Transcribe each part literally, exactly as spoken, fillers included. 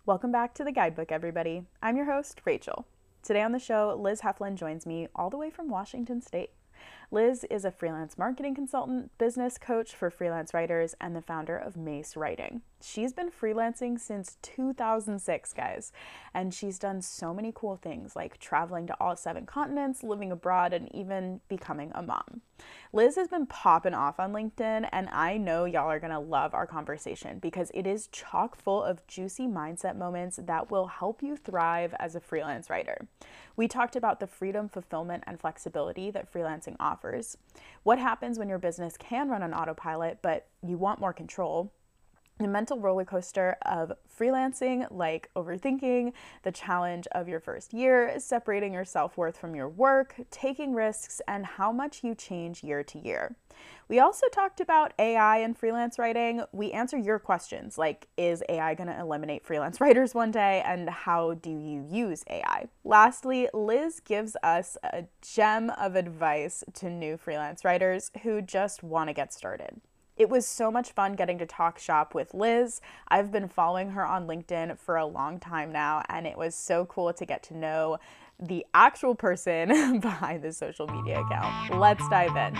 Welcome back to the Guidebook, everybody. I'm your host, Rachel. Today on the show, Liz Heflin joins me all the way from Washington State. Liz is a freelance marketing consultant, business coach for freelance writers, and the founder of Mace Writing. She's been freelancing since two thousand six, guys, and she's done so many cool things like traveling to all seven continents, living abroad, and even becoming a mom. Liz has been popping off on LinkedIn, and I know y'all are gonna love our conversation because it is chock full of juicy mindset moments that will help you thrive as a freelance writer. We talked about the freedom, fulfillment, and flexibility that freelancing offers, what happens when your business can run on autopilot, but you want more control, the mental roller coaster of freelancing, like overthinking, the challenge of your first year, separating your self-worth from your work, taking risks, and how much you change year to year. We also talked about A I and freelance writing. We answer your questions like, is A I going to eliminate freelance writers one day? And how do you use A I? Lastly, Liz gives us a gem of advice to new freelance writers who just want to get started. It was so much fun getting to talk shop with Liz. I've been following her on LinkedIn for a long time now, and it was so cool to get to know the actual person behind the social media account. Let's dive in.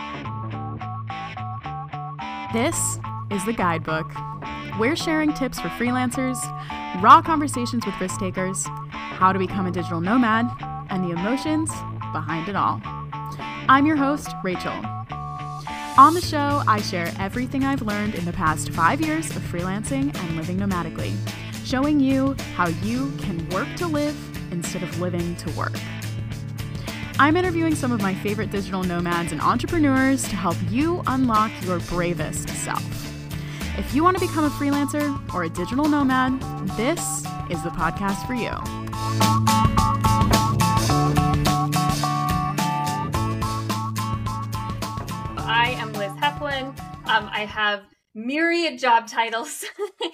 This is the Guidebook. We're sharing tips for freelancers, raw conversations with risk takers, how to become a digital nomad, and the emotions behind it all. I'm your host, Rachel. On the show, I share everything I've learned in the past five years of freelancing and living nomadically, showing you how you can work to live instead of living to work. I'm interviewing some of my favorite digital nomads and entrepreneurs to help you unlock your bravest self. If you want to become a freelancer or a digital nomad, this is the podcast for you. I am Liz Heflin. Um, I have myriad job titles.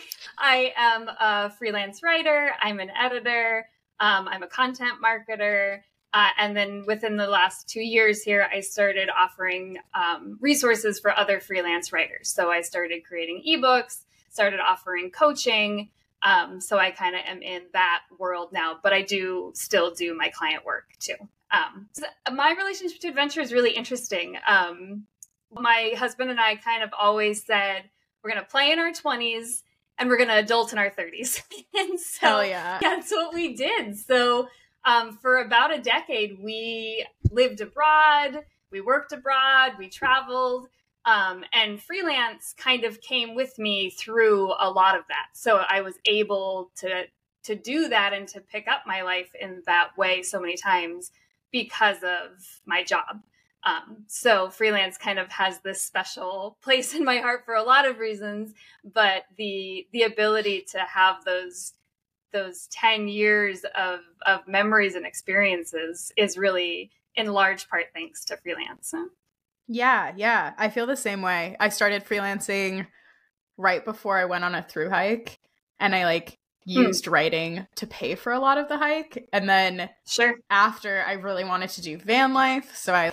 I am a freelance writer. I'm an editor. Um, I'm a content marketer. Uh, and then within the last two years here, I started offering um, resources for other freelance writers. So I started creating ebooks, started offering coaching. Um, so I kind of am in that world now, but I do still do my client work too. Um, so my relationship to adventure is really interesting. Um, My husband and I kind of always said, we're going to play in our twenties and we're going to adult in our thirties. And so Hell yeah. That's what we did. So um, for about a decade, we lived abroad, we worked abroad, we traveled, um, and freelance kind of came with me through a lot of that. So I was able to, to do that and to pick up my life in that way so many times because of my job. Um, so freelance kind of has this special place in my heart for a lot of reasons, but the the ability to have those those ten years of, of memories and experiences is really in large part thanks to freelance. Yeah, yeah. I feel the same way. I started freelancing right before I went on a thru hike, and I like used hmm. writing to pay for a lot of the hike. And then sure. after, I really wanted to do van life, so I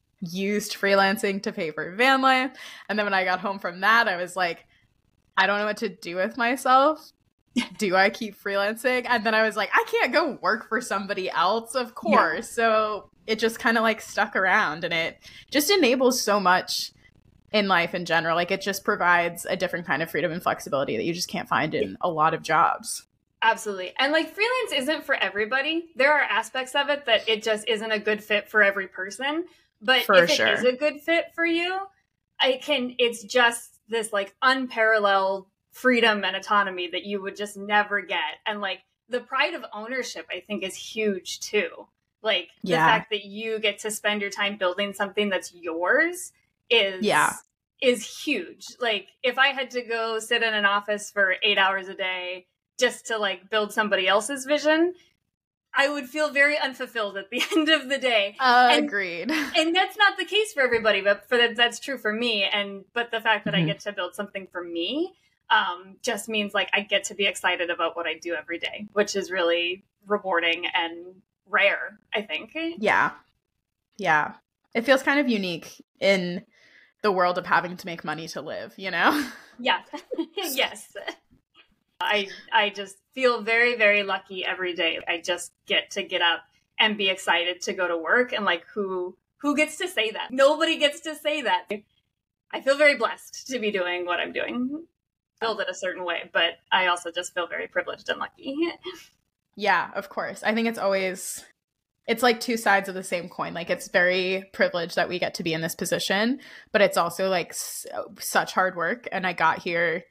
used freelancing to pay for van life. And then when I got home from that, I was like, I don't know what to do with myself. Do I keep freelancing? And then I was like, I can't go work for somebody else, of course. Yeah. So it just kind of like stuck around, and it just enables so much in life in general. Like it just provides a different kind of freedom and flexibility that you just can't find in a lot of jobs. Absolutely. And like freelance isn't for everybody. There are aspects of it that it just isn't a good fit for every person. But for if sure. it is a good fit for you, I can, it's just this like unparalleled freedom and autonomy that you would just never get. And like the pride of ownership, I think, is huge too. Like yeah. the fact that you get to spend your time building something that's yours is, yeah. is huge. Like if I had to go sit in an office for eight hours a day just to like build somebody else's vision, I would feel very unfulfilled at the end of the day. Uh, and, agreed. And that's not the case for everybody, but for that, that's true for me. And but the fact that mm-hmm. I get to build something for me um, just means like I get to be excited about what I do every day, which is really rewarding and rare, I think. Yeah. Yeah. It feels kind of unique in the world of having to make money to live, you know? Yeah. Yes. I I just feel very, very lucky every day. I just get to get up and be excited to go to work. And like, who who gets to say that? Nobody gets to say that. I feel very blessed to be doing what I'm doing. Build it a certain way, but I also just feel very privileged and lucky. Yeah, of course. I think it's always, it's like two sides of the same coin. Like, it's very privileged that we get to be in this position, but it's also like so, such hard work. And I got here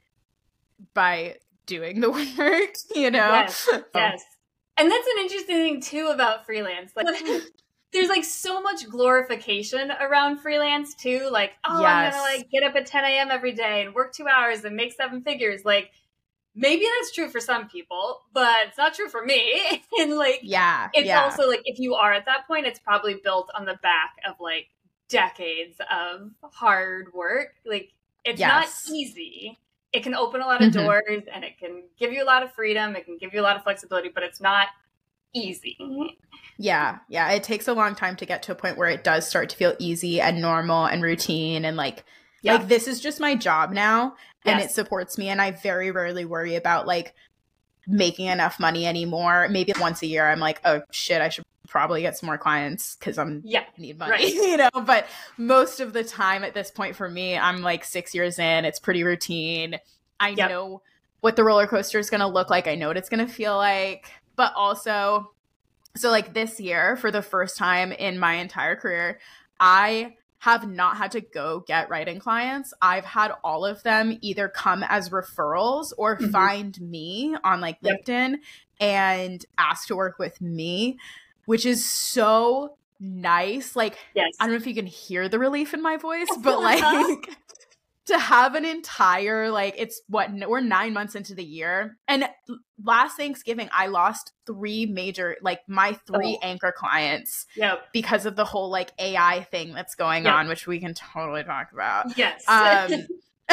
by doing the work, you know? Yes, yes. And that's an interesting thing too about freelance. Like, there's like so much glorification around freelance too. Like, oh, yes. I'm gonna like get up at ten a.m. every day and work two hours and make seven figures. Like, maybe that's true for some people, but it's not true for me. And like, yeah, it's yeah. also like, if you are at that point, it's probably built on the back of like decades of hard work. Like, it's yes. not easy. It can open a lot of mm-hmm. doors and it can give you a lot of freedom. It can give you a lot of flexibility, but it's not easy. Yeah. Yeah. It takes a long time to get to a point where it does start to feel easy and normal and routine. And like, yeah. like this is just my job now and yes. it supports me. And I very rarely worry about like making enough money anymore. Maybe once a year, I'm like, oh shit, I should probably get some more clients because I'm yeah, need money, right. you know, but most of the time at this point for me, I'm like six years in, it's pretty routine. I yep. know what the roller coaster is going to look like. I know what it's going to feel like, but also, so like this year, for the first time in my entire career, I have not had to go get writing clients. I've had all of them either come as referrals or mm-hmm. find me on like yep. LinkedIn and ask to work with me, which is so nice. Like, yes. I don't know if you can hear the relief in my voice, but like to have an entire, like, it's what, we're nine months into the year. And last Thanksgiving, I lost three major, like my three oh. anchor clients yep. because of the whole like A I thing that's going yep. on, which we can totally talk about. Yes. Um,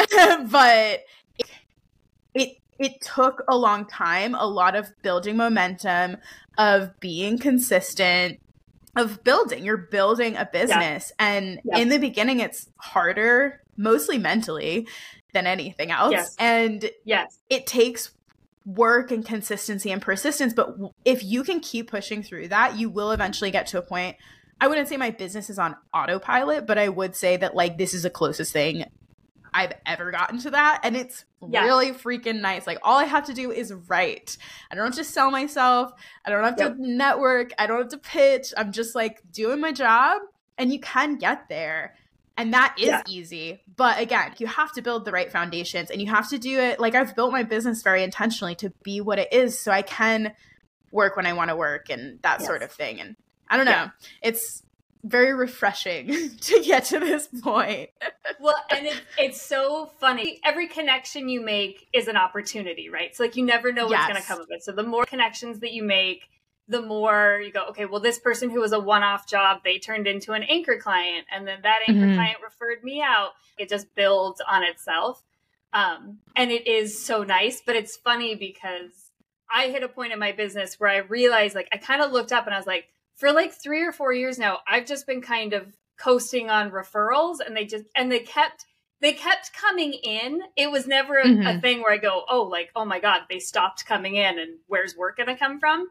but it, it, it took a long time, a lot of building momentum, of being consistent, of building. You're building a business. Yeah. And yeah. in the beginning, it's harder, mostly mentally, than anything else. Yes. And yes. it takes work and consistency and persistence. But if you can keep pushing through that, you will eventually get to a point. I wouldn't say my business is on autopilot, but I would say that like this is the closest thing I've ever gotten to that. And it's yeah. really freaking nice. Like, all I have to do is write. I don't have to sell myself. I don't have yep. to network. I don't have to pitch. I'm just like doing my job, and you can get there. And that is yeah. easy. But again, you have to build the right foundations, and you have to do it. Like, I've built my business very intentionally to be what it is, so I can work when I want to work and that yes. sort of thing. And I don't know. Yeah. It's very refreshing to get to this point. Well, and it's, it's so funny. Every connection you make is an opportunity, right? So like, you never know what's yes. going to come of it. So the more connections that you make, the more you go, okay, well, this person who was a one-off job, they turned into an anchor client. And then that anchor mm-hmm. client referred me out. It just builds on itself. Um, and it is so nice, but it's funny because I hit a point in my business where I realized, like, I kind of looked up and I was like, for like three or four years now, I've just been kind of coasting on referrals, and they just, and they kept, they kept coming in. It was never a, mm-hmm. a thing where I go, oh, like, oh my God, they stopped coming in, and where's work going to come from?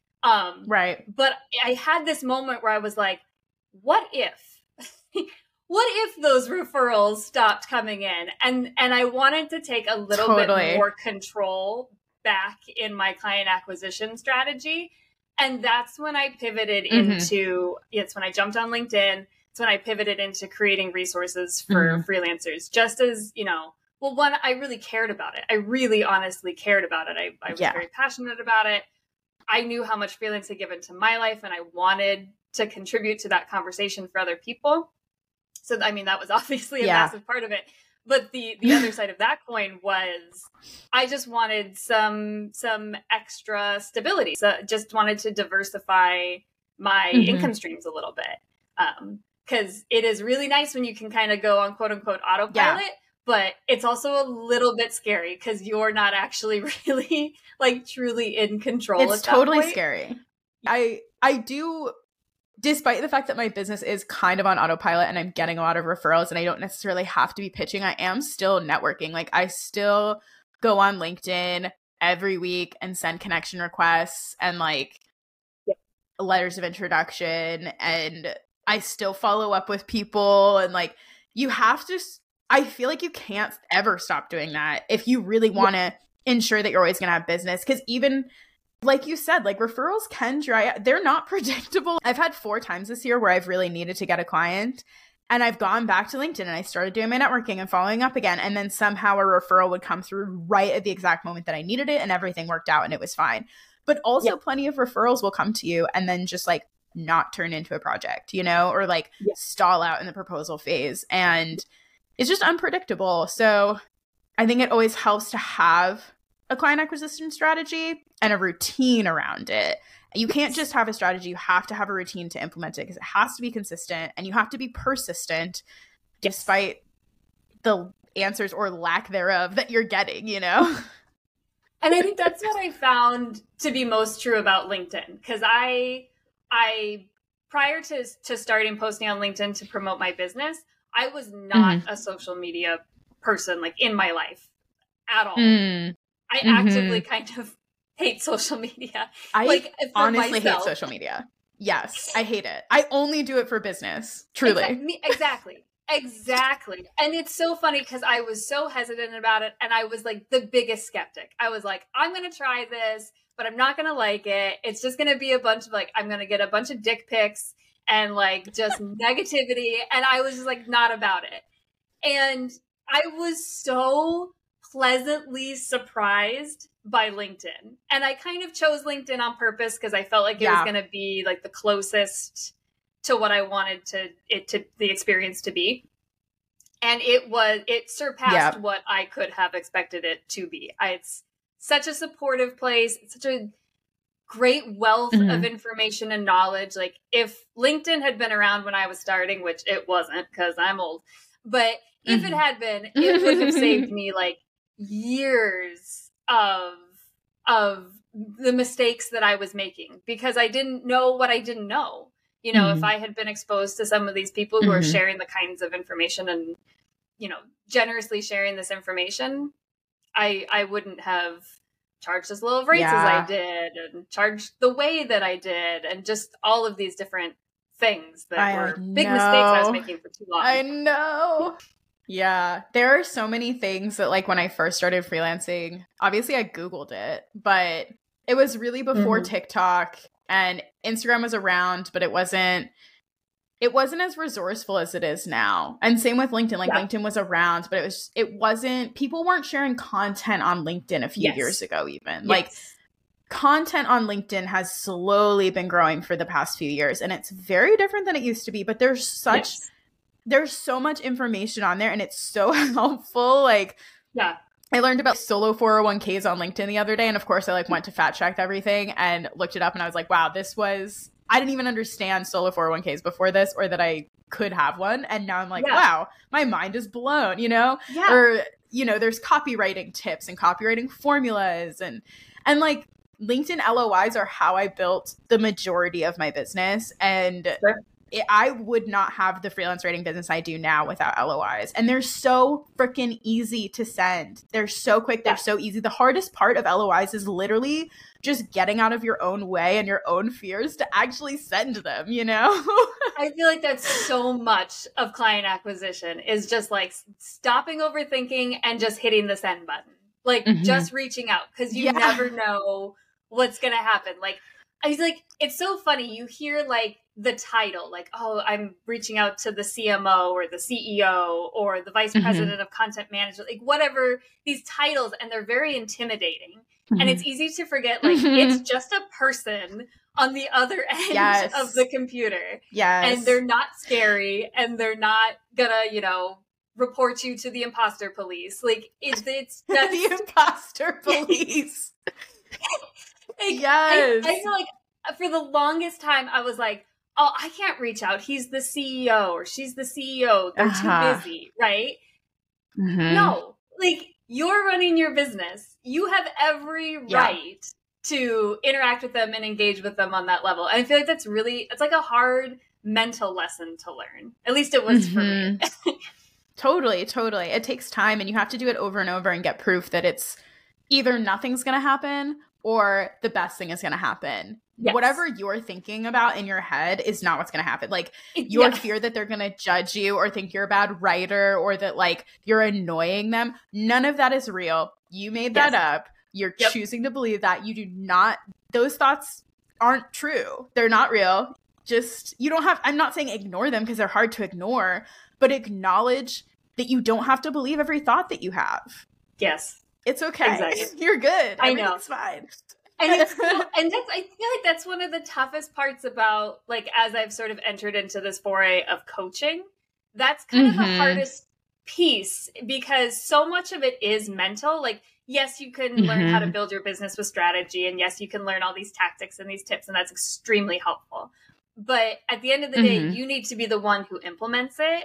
Um, right. But I had this moment where I was like, what if, what if those referrals stopped coming in? And, and I wanted to take a little totally. bit more control back in my client acquisition strategy. And that's when I pivoted mm-hmm. into, it's when I jumped on LinkedIn. It's when I pivoted into creating resources for mm-hmm. freelancers, just as, you know, well, one, I really cared about it. I really honestly cared about it. I, I was yeah. very passionate about it. I knew how much freelance had given to my life, and I wanted to contribute to that conversation for other people. So, I mean, that was obviously a yeah. massive part of it. But the, the other side of that coin was I just wanted some some extra stability. So just wanted to diversify my mm-hmm. income streams a little bit. Because um, it is really nice when you can kind of go on quote unquote autopilot, yeah. but it's also a little bit scary because you're not actually really like truly in control. It's at that totally point. Scary. I I do. Despite the fact that my business is kind of on autopilot and I'm getting a lot of referrals and I don't necessarily have to be pitching, I am still networking. Like, I still go on LinkedIn. every week and send connection requests and like yeah. letters of introduction, and I still follow up with people, and like you have to I feel like you can't ever stop doing that if you really want to yeah. ensure that you're always going to have business, because even like you said, like referrals can dry. They're not predictable. I've had four times this year where I've really needed to get a client, and I've gone back to LinkedIn and I started doing my networking and following up again. And then somehow a referral would come through right at the exact moment that I needed it, and everything worked out and it was fine. But also yeah. plenty of referrals will come to you and then just like not turn into a project, you know, or like yeah. stall out in the proposal phase. And it's just unpredictable. So I think it always helps to have a client acquisition strategy and a routine around it. You can't just have a strategy. You have to have a routine to implement it, because it has to be consistent and you have to be persistent despite the answers or lack thereof that you're getting, you know? And I think that's what I found to be most true about LinkedIn. Because I, I, prior to, to starting posting on LinkedIn to promote my business, I was not mm-hmm. a social media person like in my life at all. Mm. I mm-hmm. actively kind of hate social media. I like, honestly myself. hate social media. Yes, I hate it. I only do it for business. Truly. Exactly. Exactly. Exactly. And it's so funny because I was so hesitant about it. And I was like the biggest skeptic. I was like, I'm going to try this, but I'm not going to like it. It's just going to be a bunch of like, I'm going to get a bunch of dick pics and like just negativity. And I was just like, not about it. And I was so pleasantly surprised by LinkedIn. And I kind of chose LinkedIn on purpose because I felt like it yeah. was going to be like the closest to what I wanted to it to the experience to be. And it was, it surpassed yeah. what I could have expected it to be. I, it's such a supportive place. It's such a great wealth mm-hmm. of information and knowledge. Like if LinkedIn had been around when I was starting, which it wasn't because I'm old, but if mm-hmm. it had been, it would have saved me like years of of the mistakes that I was making because I didn't know what I didn't know. You know, mm-hmm. if I had been exposed to some of these people who mm-hmm. are sharing the kinds of information and, you know, generously sharing this information, I I wouldn't have charged as low of rates yeah. as I did and charged the way that I did and just all of these different things that I were know. big mistakes I was making for too long. I know. Yeah, there are so many things that like when I first started freelancing, obviously I Googled it, but it was really before mm-hmm. TikTok and Instagram was around, but it wasn't, it wasn't as resourceful as it is now. And same with LinkedIn, like yeah. LinkedIn was around, but it was, it wasn't, people weren't sharing content on LinkedIn a few yes. years ago even. Yes. Like content on LinkedIn has slowly been growing for the past few years and it's very different than it used to be, but there's such... Yes. There's so much information on there and it's so helpful. Like, yeah, I learned about solo four oh one k's on LinkedIn the other day. And of course I like went to fact check everything and looked it up and I was like, wow, this was, I didn't even understand solo four oh one k's before this or that I could have one. And now I'm like, yeah. wow, my mind is blown, you know, yeah. or, you know, there's copywriting tips and copywriting formulas and, and like LinkedIn L O Is are how I built the majority of my business. And sure. It, I would not have the freelance writing business I do now without L O Is. And they're so freaking easy to send. They're so quick. They're yeah. so easy. The hardest part of L O Is is literally just getting out of your own way and your own fears to actually send them, you know? I feel like that's so much of client acquisition is just like stopping overthinking and just hitting the send button. Like mm-hmm. just reaching out because you yeah. never know what's going to happen. Like, I was like, it's so funny. You hear like the title, like, oh, I'm reaching out to the C M O or the C E O or the vice president mm-hmm. of content management, like whatever these titles. And they're very intimidating. Mm-hmm. And it's easy to forget, like, mm-hmm. it's just a person on the other end yes. of the computer. Yes. And they're not scary and they're not gonna, you know, report you to the imposter police. Like it's, it's just... the imposter police. Like, yes. I, I feel like for the longest time, I was like, oh, I can't reach out. He's the C E O or she's the C E O. They're uh-huh. too busy, right? Mm-hmm. No, like you're running your business. You have every yeah. right to interact with them and engage with them on that level. And I feel like that's really, it's like a hard mental lesson to learn. At least it was mm-hmm. for me. Totally, totally. It takes time and you have to do it over and over and get proof that it's either nothing's going to happen or the best thing is going to happen. Yes. Whatever you're thinking about in your head is not what's going to happen. Like your yeah. fear that they're going to judge you or think you're a bad writer or that like you're annoying them. None of that is real. You made that yes. up. You're yep. choosing to believe that. You do not, those thoughts aren't true. They're not real. Just, you don't have, I'm not saying ignore them because they're hard to ignore, but acknowledge that you don't have to believe every thought that you have. Yes. It's okay. Exactly. You're good. I know. It's fine. And it's cool. And that's, I feel like that's one of the toughest parts about, like, as I've sort of entered into this foray of coaching, that's kind mm-hmm. of the hardest piece because so much of it is mental. Like, yes, you can mm-hmm. learn how to build your business with strategy. And yes, you can learn all these tactics and these tips, and that's extremely helpful. But at the end of the mm-hmm. day, you need to be the one who implements it.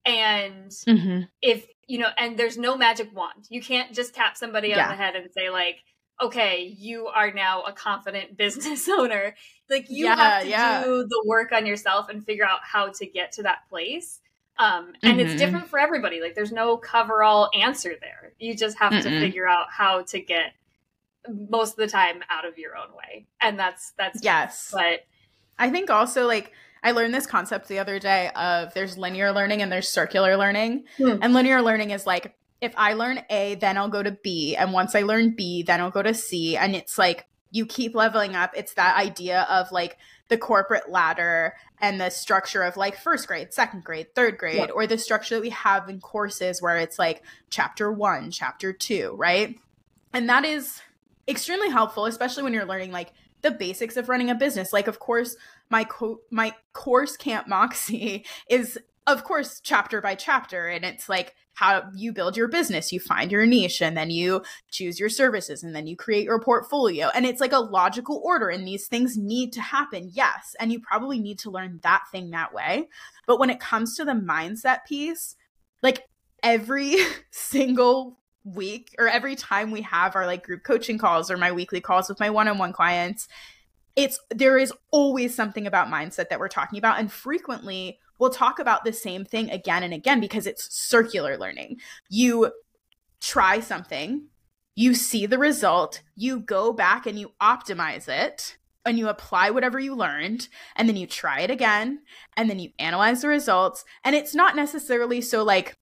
And mm-hmm. if, you know, and there's no magic wand. You can't just tap somebody yeah. on the head and say, like, okay, you are now a confident business owner. Like you yeah, have to yeah. do the work on yourself and figure out how to get to that place. Um, and mm-hmm. it's different for everybody. Like there's no cover-all answer there. You just have Mm-mm. to figure out how to get most of the time out of your own way. And that's, that's, yes. But I think also like, I learned this concept the other day of there's linear learning and there's circular learning. Hmm. And linear learning is like, if I learn A, then I'll go to B. And once I learn B, then I'll go to C. And it's like, you keep leveling up. It's that idea of like the corporate ladder and the structure of like first grade, second grade, third grade, yeah. or the structure that we have in courses where it's like chapter one, chapter two, right? And that is extremely helpful, especially when you're learning like the basics of running a business. Like, of course, my co- my course Camp Moxie is, of course, chapter by chapter. And it's like how you build your business. You find your niche and then you choose your services and then you create your portfolio. And it's like a logical order. And these things need to happen. Yes. And you probably need to learn that thing that way. But when it comes to the mindset piece, like every single week or every time we have our like group coaching calls or my weekly calls with my one-on-one clients, it's there is always something about mindset that we're talking about. And frequently we'll talk about the same thing again and again because it's circular learning. You try something, you see the result, you go back and you optimize it and you apply whatever you learned, and then you try it again, and then you analyze the results. And it's not necessarily so like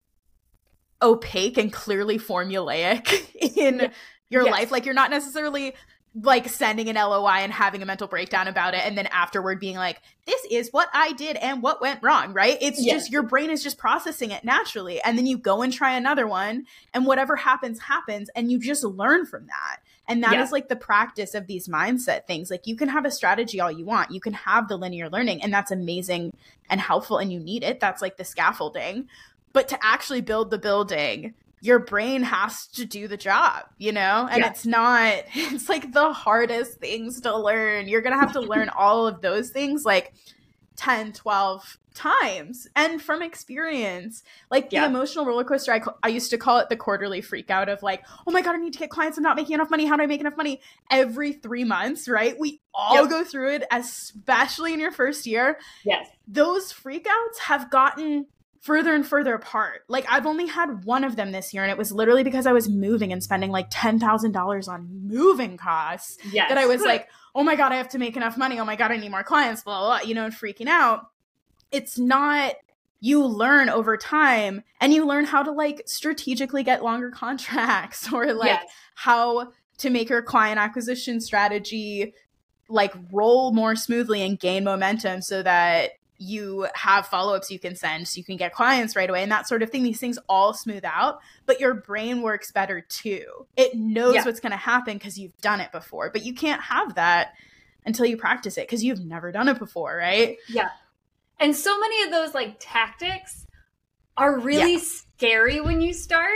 opaque and clearly formulaic in your yes. life. Like you're not necessarily like sending an L O I and having a mental breakdown about it and then afterward being like, this is what I did and what went wrong, right? It's yes. just your brain is just processing it naturally. And then you go and try another one and whatever happens, happens. And you just learn from that. And that yeah. is like the practice of these mindset things. Like you can have a strategy all you want. You can have the linear learning and that's amazing and helpful and you need it. That's like the scaffolding. But to actually build the building, your brain has to do the job, you know? And yeah. it's not, it's like the hardest things to learn. You're going to have to learn all of those things like ten, twelve times. And from experience, like yeah. the emotional roller coaster, I, I used to call it the quarterly freak out of like, oh my God, I need to get clients. I'm not making enough money. How do I make enough money? Every three months, right? We all yep. go through it, especially in your first year. Yes. Those freakouts have gotten further and further apart. Like I've only had one of them this year and it was literally because I was moving and spending like ten thousand dollars on moving costs yes. that I was like, oh my God, I have to make enough money. Oh my God, I need more clients, blah, blah, blah, you know, and freaking out. It's not, you learn over time and you learn how to like strategically get longer contracts or like yes. how to make your client acquisition strategy like roll more smoothly and gain momentum so that you have follow-ups you can send so you can get clients right away and that sort of thing. These things all smooth out, but your brain works better too. It knows yeah. what's going to happen because you've done it before, but you can't have that until you practice it because you've never done it before, right? Yeah. And so many of those like tactics are really yeah. scary when you start,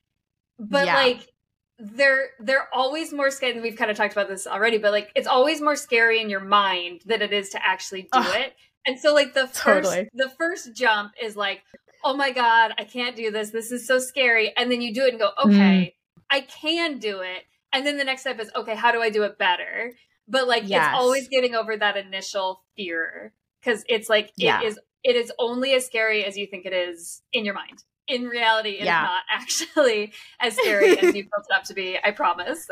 but yeah. like they're they're always more scary. We've kind of talked about this already, but like it's always more scary in your mind than it is to actually do Ugh. it. And so like the first, totally. the first jump is like, oh my God, I can't do this. This is so scary. And then you do it and go, okay, mm. I can do it. And then the next step is, okay, how do I do it better? But like, yes. it's always getting over that initial fear. Cause it's like, yeah. it is, it is only as scary as you think it is in your mind. in reality, it yeah. is not actually as scary as you built it up to be. I promise.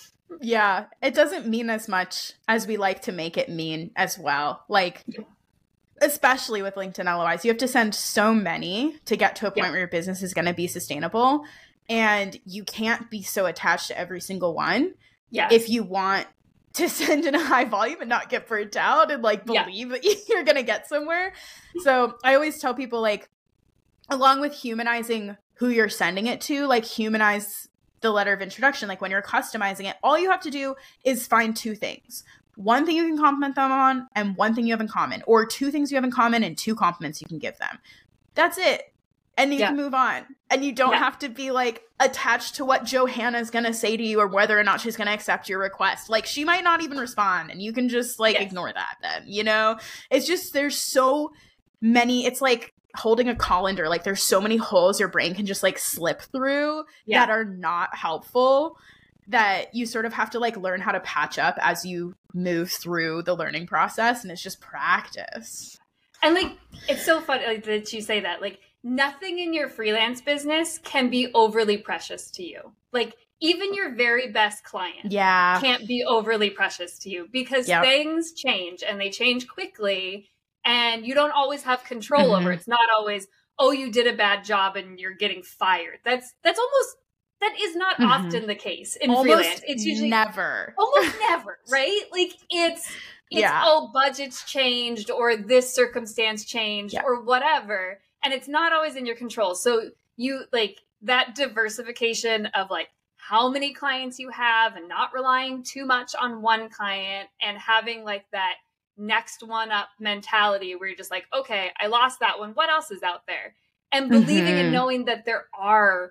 Yeah. It doesn't mean as much as we like to make it mean as well. Like, especially with LinkedIn L O Is, you have to send so many to get to a point yeah. where your business is going to be sustainable. And you can't be so attached to every single one. Yeah. If you want to send in a high volume and not get burnt out and like believe yeah. that you're going to get somewhere. So I always tell people, like, along with humanizing who you're sending it to, like, humanize the letter of introduction. Like, when you're customizing it, all you have to do is find two things. One thing you can compliment them on and one thing you have in common, or two things you have in common and two compliments you can give them. That's it. And you yeah. can move on. And you don't yeah. have to be like attached to what Johanna's going to say to you or whether or not she's going to accept your request. Like, she might not even respond and you can just like yes. ignore that then, you know? It's just, there's so many, it's like holding a colander. Like, there's so many holes your brain can just like slip through yeah. that are not helpful, that you sort of have to like learn how to patch up as you move through the learning process. And it's just practice. And like, it's so funny like, that you say that. Like, nothing in your freelance business can be overly precious to you. Like, even your very best client yeah. can't be overly precious to you, because yep. things change and they change quickly and you don't always have control mm-hmm. over it. It's not always, oh, you did a bad job and you're getting fired. That's, that's almost, that is not mm-hmm. often the case in almost freelance. It's usually never, almost never, right? Like, it's, it's, yeah. oh, budget's changed or this circumstance changed yeah. or whatever. And it's not always in your control. So you like that diversification of like how many clients you have and not relying too much on one client and having like that next one up mentality where you're just like, okay, I lost that one. What else is out there? And believing mm-hmm. and knowing that there are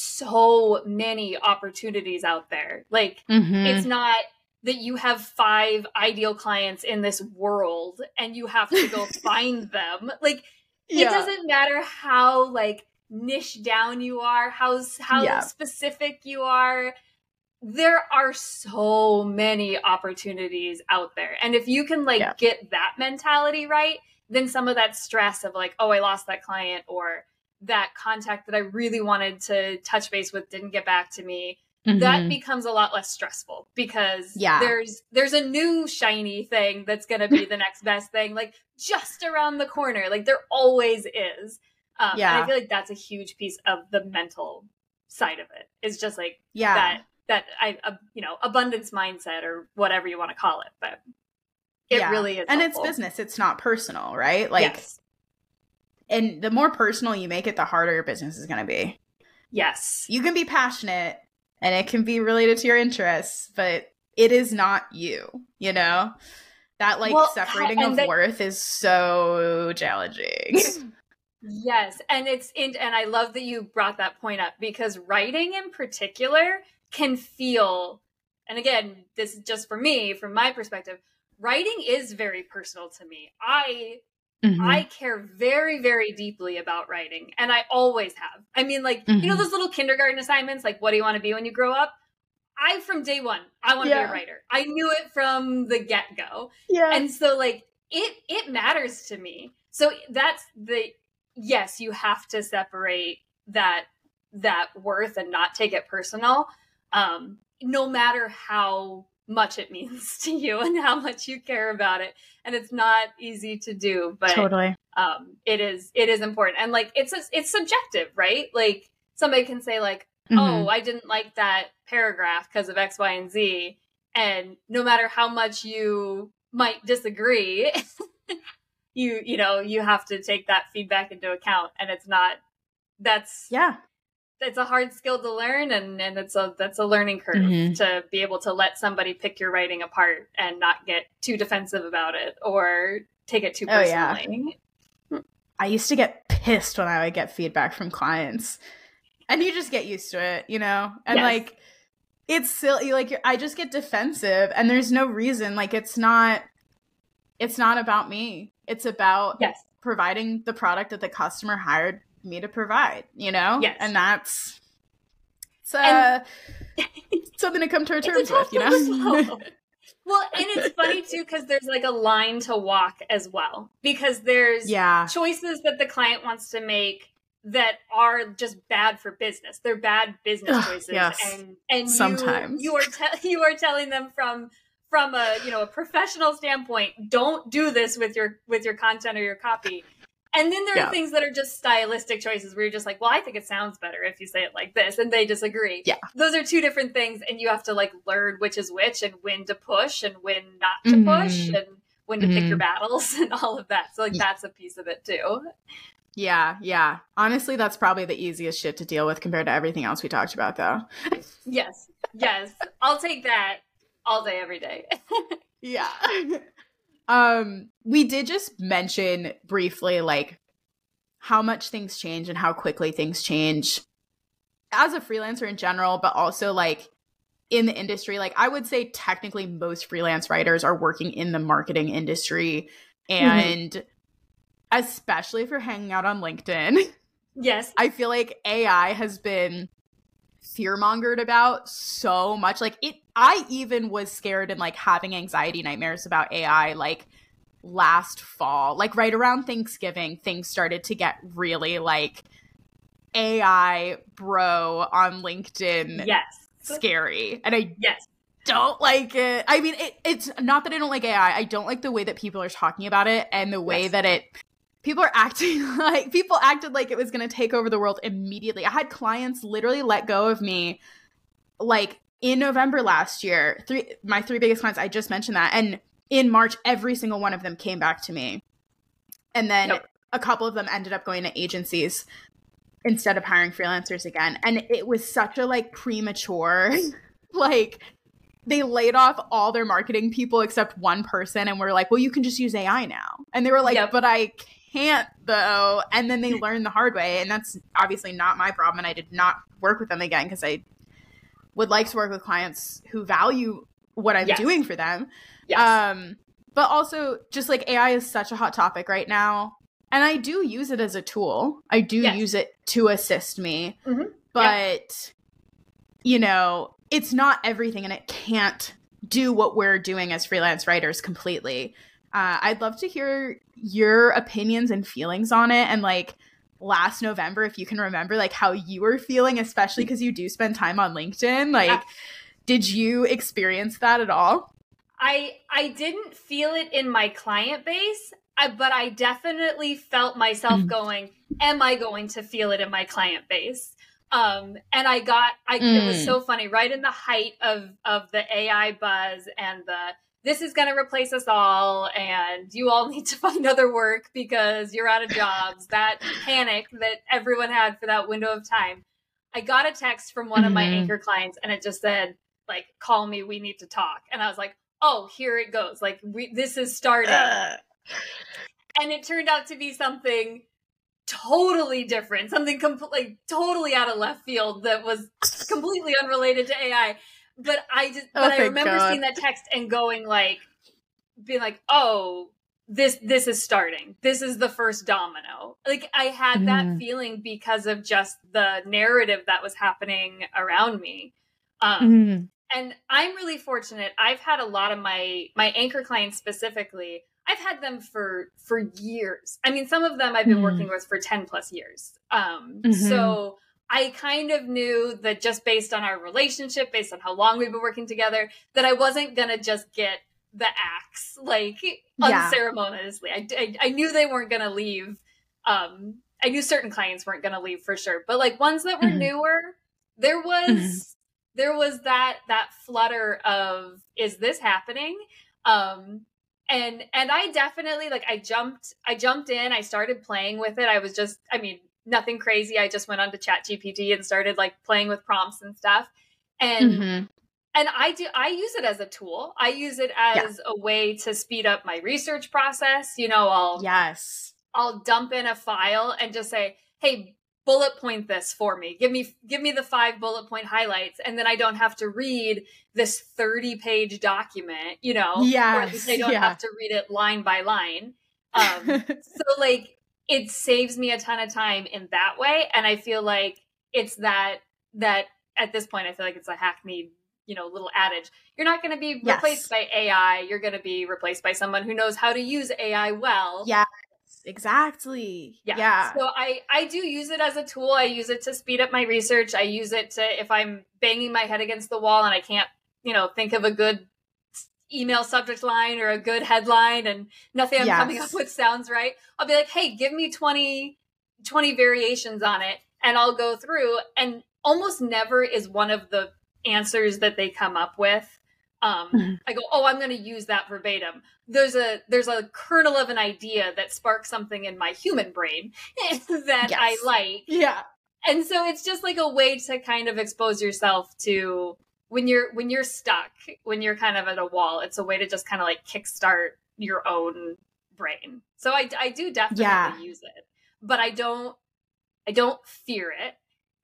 so many opportunities out there. Like mm-hmm. it's not that you have five ideal clients in this world and you have to go find them. Like, yeah. it doesn't matter how like niche down you are, how how yeah. specific you are. There are so many opportunities out there. And if you can like yeah. get that mentality right, then some of that stress of like, oh, I lost that client, or that contact that I really wanted to touch base with didn't get back to me, mm-hmm. that becomes a lot less stressful, because yeah. there's there's a new shiny thing that's going to be the next best thing, like just around the corner. Like, there always is. Um, yeah. And I feel like that's a huge piece of the mental side of it. It's just like yeah. that, that I, uh, you know, abundance mindset or whatever you want to call it. But it yeah. really is And helpful. It's business. It's not personal, right? Like, yes. And the more personal you make it, the harder your business is going to be. Yes. You can be passionate and it can be related to your interests, but it is not you, you know? That like well, separating of that, worth is so challenging. Yes. And it's in, and I love that you brought that point up, because writing in particular can feel, and again, this is just for me, from my perspective, writing is very personal to me. I Mm-hmm. I care very, very deeply about writing, and I always have. I mean, like, mm-hmm. you know, those little kindergarten assignments, like, what do you want to be when you grow up? I, from day one, I want to yeah. be a writer. I knew it from the get-go. Yeah. And so, like, it, it matters to me. So that's the, yes, you have to separate that, that worth and not take it personal, um, no matter how much it means to you and how much you care about it. And it's not easy to do, but totally. um, it is, it is important. And like, it's, a, it's subjective, right? Like, somebody can say like, mm-hmm. oh, I didn't like that paragraph because of X, Y, and Z. And no matter how much you might disagree, you, you know, you have to take that feedback into account. And it's not, that's, yeah. it's a hard skill to learn, and, and it's a that's a learning curve mm-hmm. to be able to let somebody pick your writing apart and not get too defensive about it or take it too personally. Oh, yeah. I used to get pissed when I would get feedback from clients, and you just get used to it, you know? And yes. like, it's silly. Like, I just get defensive, and there's no reason. Like, it's not, it's not about me. It's about yes. providing the product that the customer hired me to provide, you know? Yes. And that's it's, uh, and something to come to terms with, you know? Well, and it's funny too, because there's like a line to walk as well, because there's yeah. choices that the client wants to make that are just bad for business. They're bad business Ugh, choices. yes. And, and Sometimes. you, you are, te- you are telling them from, from a, you know, a professional standpoint, don't do this with your, with your content or your copy. And then there Yeah. are things that are just stylistic choices where you're just like, well, I think it sounds better if you say it like this. And they disagree. Yeah. Those are two different things. And you have to like learn which is which and when to push and when not to Mhm. push and when to Mhm. pick your battles and all of that. So like, that's a piece of it too. Yeah. Yeah. Honestly, that's probably the easiest shit to deal with compared to everything else we talked about though. Yes. Yes. I'll take that all day, every day. Yeah. Um, we did just mention briefly, like, how much things change and how quickly things change as a freelancer in general, but also, like, in the industry. Like, I would say technically most freelance writers are working in the marketing industry, and mm-hmm. especially if you're hanging out on LinkedIn. Yes. I feel like A I has been fear-mongered about so much. Like, it I even was scared and like having anxiety nightmares about A I like last fall. Like right around Thanksgiving, things started to get really like A I bro on LinkedIn. Yes. Scary. And I yes. don't like it. I mean, it, it's not that I don't like A I. I don't like the way that people are talking about it and the way yes. that it people are acting like people acted like it was going to take over the world immediately. I had clients literally let go of me like in November last year. Three my three biggest clients, I just mentioned that. And in March, every single one of them came back to me. And then yep. a couple of them ended up going to agencies instead of hiring freelancers again. And it was such a like premature, like they laid off all their marketing people except one person and were like, well, you can just use A I now. And they were like, yep. but I can't though. And then they learned the hard way. And that's obviously not my problem. And I did not work with them again because I would like to work with clients who value what I'm yes. doing for them. Yes. Um, but also just like A I is such a hot topic right now. And I do use it as a tool. I do yes. use it to assist me. Mm-hmm. But, yeah. you know, it's not everything and it can't do what we're doing as freelance writers completely. Uh, I'd love to hear your opinions and feelings on it. And like last November, if you can remember like how you were feeling, especially because you do spend time on LinkedIn. Like, yeah. did you experience that at all? I I didn't feel it in my client base. I, but I definitely felt myself mm. going, am I going to feel it in my client base? Um, and I got, I, mm. it was so funny, right in the height of, of the A I buzz and the, this is going to replace us all and you all need to find other work because you're out of jobs, that panic that everyone had for that window of time. I got a text from one mm-hmm. of my anchor clients and it just said, like, call me, we need to talk. And I was like, oh, here it goes. Like, we, this is starting. Uh. And it turned out to be something totally different, something completely, totally out of left field that was completely unrelated to A I. But I just, but oh, I remember God. seeing that text and going like, being like, oh, this, this is starting. This is the first domino. Like I had mm. that feeling because of just the narrative that was happening around me. Um, mm. And I'm really fortunate. I've had a lot of my, my anchor clients specifically, I've had them for, for years. I mean, some of them I've been mm. working with for ten plus years. Um, mm-hmm. So I kind of knew that just based on our relationship, based on how long we've been working together, that I wasn't going to just get the axe, like yeah. unceremoniously. I, I, I knew they weren't going to leave. Um, I knew certain clients weren't going to leave for sure, but like ones that were mm-hmm. newer, there was, mm-hmm. there was that, that flutter of, is this happening? Um, And, and I definitely, like, I jumped, I jumped in, I started playing with it. I was just, I mean, nothing crazy. I just went on to Chat G P T and started like playing with prompts and stuff. And, mm-hmm. and I do, I use it as a tool. I use it as yeah. a way to speed up my research process. You know, I'll, yes, I'll dump in a file and just say, hey, bullet point this for me. Give me, give me the five bullet point highlights. And then I don't have to read this thirty page document, you know, yes, or at least I don't yeah. have to read it line by line. Um, so like it saves me a ton of time in that way. And I feel like it's that, that at this point, I feel like it's a hackneyed, you know, little adage. You're not going to be replaced yes. by A I. You're going to be replaced by someone who knows how to use A I well. Yes. exactly. Yeah. yeah. So I, I do use it as a tool. I use it to speed up my research. I use it to, if I'm banging my head against the wall and I can't, you know, think of a good email subject line or a good headline and nothing I'm yes. coming up with sounds right, I'll be like, hey, give me twenty, twenty variations on it. And I'll go through, and almost never is one of the answers that they come up with. Um, mm-hmm. I go, oh, I'm going to use that verbatim. There's a, there's a kernel of an idea that sparks something in my human brain that yes. I like. Yeah. And so it's just like a way to kind of expose yourself to when you're, when you're stuck, when you're kind of at a wall, it's a way to just kind of like kickstart your own brain. So I, I do definitely yeah. use it, but I don't, I don't fear it.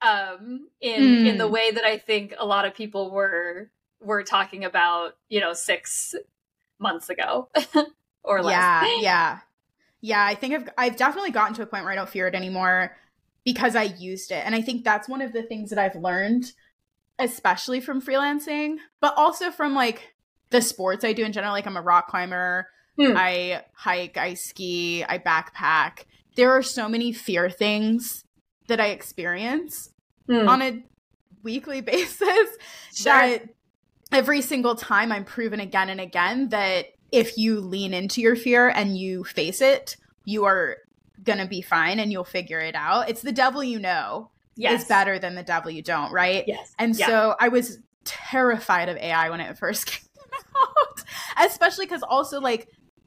Um, in, mm. in the way that I think a lot of people were, were talking about, you know, six months ago or less. Yeah. Yeah. Yeah. I think I've, I've definitely gotten to a point where I don't fear it anymore because I used it. And I think that's one of the things that I've learned, especially from freelancing, but also from like the sports I do in general. Like I'm a rock climber. Hmm. I hike, I ski, I backpack. There are so many fear things that I experience hmm. on a weekly basis sure. that every single time I'm proven again and again that if you lean into your fear and you face it, you are going to be fine and you'll figure it out. It's the devil you know yes. is better than the devil you don't, right? Yes. And yeah. so I was terrified of A I when it first came out, especially because also like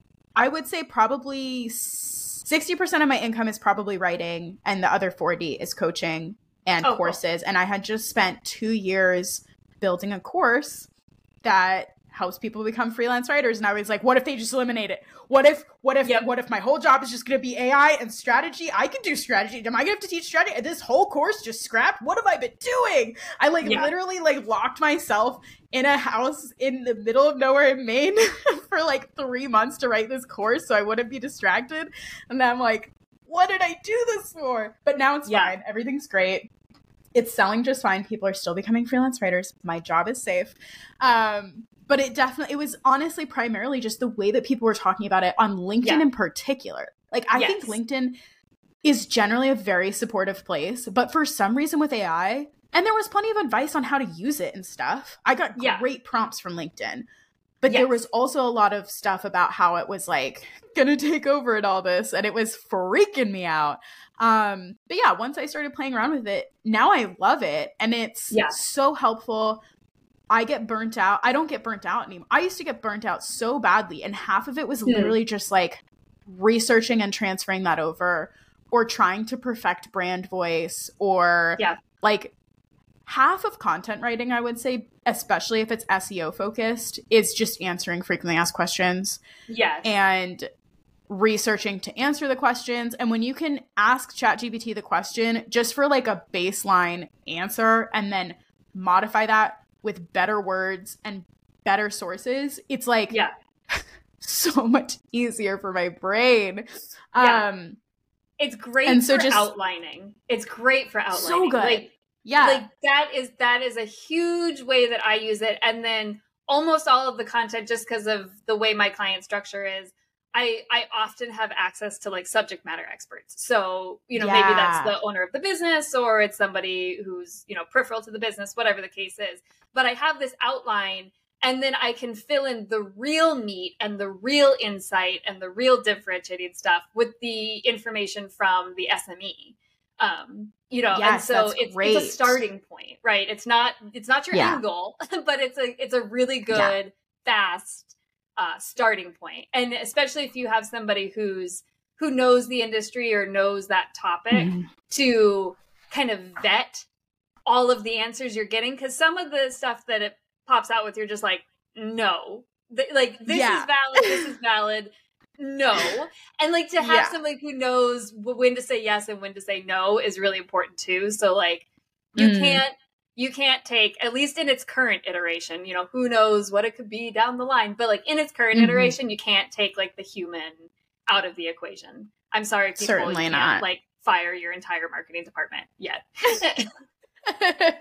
I would say probably sixty percent of my income is probably writing and the other forty is coaching and oh, courses. Cool. And I had just spent two years building a course that helps people become freelance writers. And I was like, what if they just eliminate it? What if, what if, yep. what if my whole job is just going to be A I and strategy? I can do strategy. Am I going to have to teach strategy? This whole course just scrapped? What have I been doing? I like yeah. literally like locked myself in a house in the middle of nowhere in Maine for like three months to write this course so I wouldn't be distracted. And then I'm like, what did I do this for? But now it's yeah. fine. Everything's great. It's selling just fine. People are still becoming freelance writers. My job is safe. Um, but it definitely, it was honestly primarily just the way that people were talking about it on LinkedIn yeah. in particular. Like, I yes. think LinkedIn is generally a very supportive place, but for some reason with A I, and there was plenty of advice on how to use it and stuff. I got yeah. great prompts from LinkedIn, but yes. there was also a lot of stuff about how it was like gonna take over and all this, and it was freaking me out. Um, but yeah, once I started playing around with it, now I love it. And it's yeah. so helpful. I get burnt out. I don't get burnt out anymore. I used to get burnt out so badly. And half of it was mm. literally just like researching and transferring that over or trying to perfect brand voice or yeah. like half of content writing, I would say, especially if it's S E O focused, is just answering frequently asked questions. Yes. And researching to answer the questions. And when you can ask ChatGPT the question just for like a baseline answer and then modify that with better words and better sources, it's like yeah. so much easier for my brain. Yeah. Um, it's great and so for just, outlining. It's great for outlining. So good. Like, yeah. Like that is, that is a huge way that I use it. And then almost all of the content, just because of the way my client structure is, I, I often have access to like subject matter experts. So, you know, yeah. maybe that's the owner of the business or it's somebody who's, you know, peripheral to the business, whatever the case is. But I have this outline and then I can fill in the real meat and the real insight and the real differentiating stuff with the information from the S M E. Um, you know, yes, and so it's, it's a starting point, right? It's not, it's not your yeah. end goal, but it's a, it's a really good, yeah. fast, uh, starting point. And especially if you have somebody who's, who knows the industry or knows that topic mm-hmm. to kind of vet all of the answers you're getting. Cause some of the stuff that it pops out with, you're just like, no, Th- like this yeah. is valid. This is valid. No. And like to have yeah. somebody who knows when to say yes and when to say no is really important too. So like you mm. can't, you can't take, at least in its current iteration, you know, who knows what it could be down the line, but like in its current mm-hmm. iteration, you can't take like the human out of the equation. I'm sorry, people, certainly you not can't like fire your entire marketing department yet.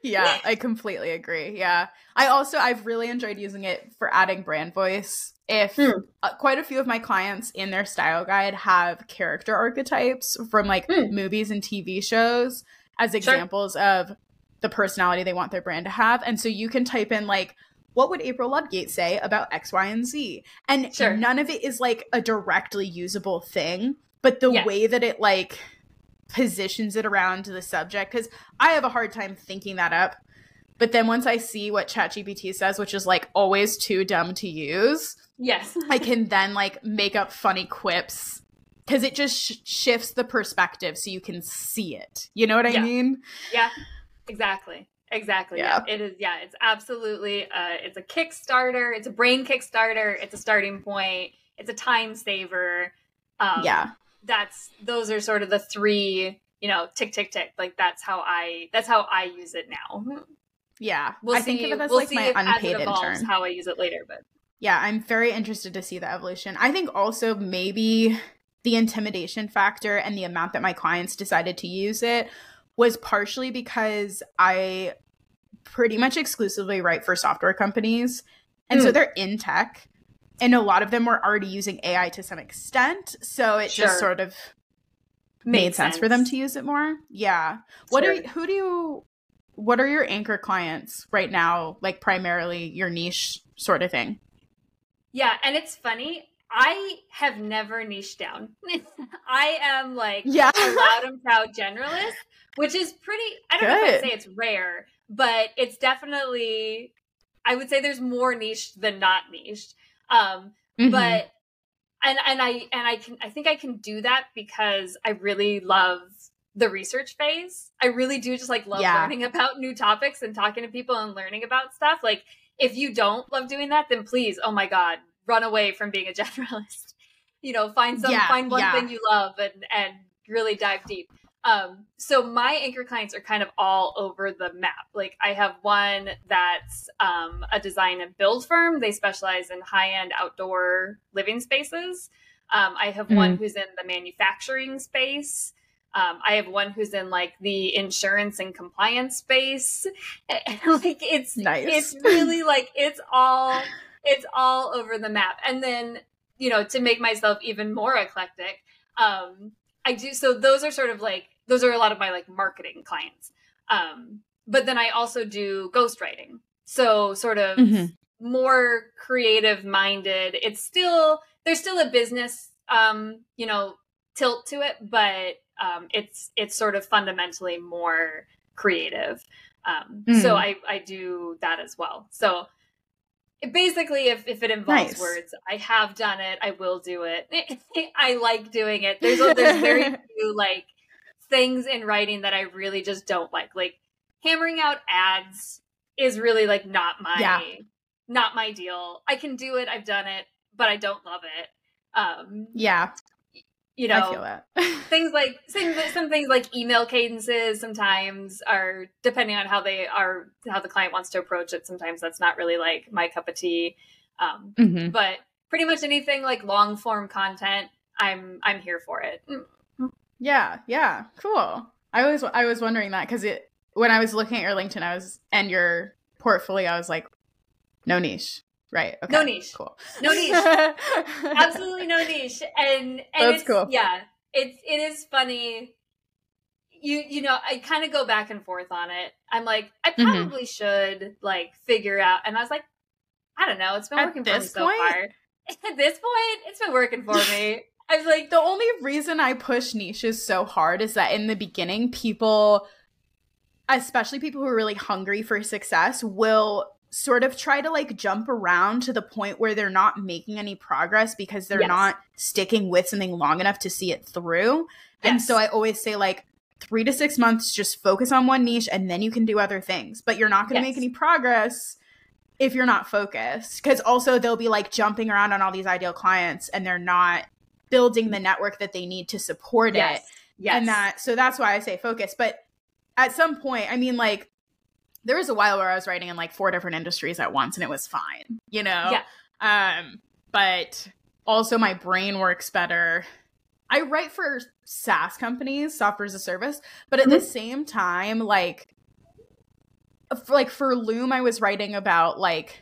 Yeah, I completely agree. Yeah. I also, I've really enjoyed using it for adding brand voice. If Mm. uh, quite a few of my clients in their style guide have character archetypes from like Mm. movies and T V shows as Sure. examples of the personality they want their brand to have. And so you can type in like, what would April Ludgate say about X, Y, and Z? And Sure. none of it is like a directly usable thing, but the Yes. way that it like positions it around the subject, because I have a hard time thinking that up. But then once I see what ChatGPT says, which is like always too dumb to use, Yes. I can then like make up funny quips because it just sh- shifts the perspective so you can see it. You know what I Yeah. mean? Yeah, exactly. Exactly. Yeah. Yeah. It is. Yeah. It's absolutely, uh, it's a Kickstarter. It's a brain Kickstarter. It's a starting point. It's a time saver. Um, Yeah. That's, those are sort of the three, you know, tick, tick, tick. Like that's how I, that's how I use it now. Yeah. We'll I see. think of it as we'll like see my if, unpaid as it evolves, intern. how I use it later, but Yeah, I'm very interested to see the evolution. I think also maybe the intimidation factor and the amount that my clients decided to use it was partially because I pretty much exclusively write for software companies. And mm. so they're in tech. And a lot of them were already using A I to some extent. So it Sure. just sort of made, made sense. sense for them to use it more. Yeah. What sure. are you, who do you, what are your anchor clients right now? Like primarily your niche sort of thing? Yeah, and it's funny. I have never niched down. I am like yeah. a loud and proud generalist, which is pretty, I don't Good. know if I'd say it's rare, but it's definitely, I would say there's more niche than not niched. Um, mm-hmm. But, and, and I, and I can, I think I can do that because I really love the research phase. I really do just like love yeah. learning about new topics and talking to people and learning about stuff. Like, if you don't love doing that, then please, oh my God, run away from being a generalist. You know, find some, yeah, find one yeah. thing you love and, and really dive deep. Um, so my anchor clients are kind of all over the map. Like I have one that's um, a design and build firm. They specialize in high-end outdoor living spaces. Um, I have mm. one who's in the manufacturing space. Um, I have one who's in like the insurance and compliance space. Like it's nice. It's really like it's all it's all over the map. And then, you know, to make myself even more eclectic, um, I do so those are sort of like those are a lot of my like marketing clients. Um, but then I also do ghostwriting. So sort of mm-hmm. more creative minded. It's still there's still a business um, you know, tilt to it, but Um, it's it's sort of fundamentally more creative. Um, mm. So I, I do that as well. So it basically, if, if it involves nice. words, I have done it. I will do it. I like doing it. There's there's very few like things in writing that I really just don't like. Like hammering out ads is really like not my yeah. not my deal. I can do it. I've done it, but I don't love it. Um, yeah. You know, I feel that. things like things, some things like email cadences sometimes are depending on how they are, how the client wants to approach it. Sometimes that's not really like my cup of tea. Um, mm-hmm. But pretty much anything like long form content, I'm I'm here for it. Yeah, yeah, cool. I was I was wondering that because it when I was looking at your LinkedIn, I was and your portfolio, I was like, no niche. Right. Okay. No niche. Cool. No niche. Absolutely no niche. And, and that's it's, cool. Yeah. It's, it is funny. You, you know, I kind of go back and forth on it. I'm like, I probably mm-hmm. should like figure out. And I was like, I don't know. It's been At working for me so point? far. At this point, it's been working for me. I was like, the only reason I push niches so hard is that in the beginning, people, especially people who are really hungry for success, will sort of try to like jump around to the point where they're not making any progress because they're yes. not sticking with something long enough to see it through. Yes. And so I always say like three to six months, just focus on one niche and then you can do other things, but you're not going to yes. make any progress if you're not focused. Because also they'll be like jumping around on all these ideal clients and they're not building the network that they need to support yes. it. Yes. And that, so that's why I say focus. But at some point, I mean, like, there was a while where I was writing in like four different industries at once and it was fine, you know? Yeah. Um, but also my brain works better. I write for SaaS companies, software as a service, but at mm-hmm. the same time, like for, like for Loom, I was writing about like